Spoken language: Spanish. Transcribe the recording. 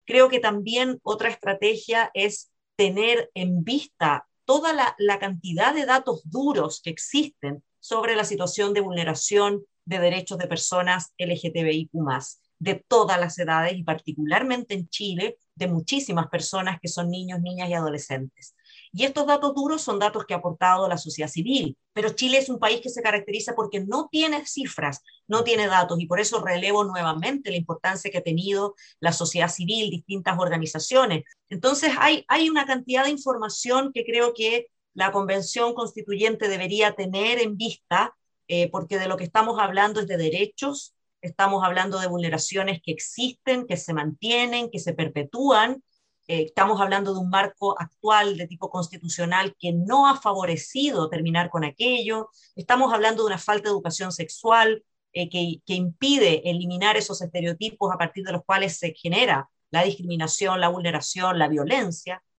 Creo que también otra estrategia es tener en vista toda la cantidad de datos duros que existen sobre la situación de vulneración de derechos de personas LGTBIQ+, de todas las edades y particularmente en Chile, de muchísimas personas que son niños, niñas y adolescentes. Y estos datos duros son datos que ha aportado la sociedad civil, pero Chile es un país que se caracteriza porque no tiene cifras, no tiene datos, y por eso relevo nuevamente la importancia que ha tenido la sociedad civil, distintas organizaciones. Entonces hay una cantidad de información que creo que la Convención Constituyente debería tener en vista, porque de lo que estamos hablando es de derechos, estamos hablando de vulneraciones que existen, que se mantienen, que se perpetúan. Estamos hablando de un marco actual de tipo constitucional que no ha favorecido terminar con aquello. Estamos hablando de una falta de educación sexual que impide eliminar esos estereotipos a partir de los cuales se genera la discriminación, la vulneración, la violencia.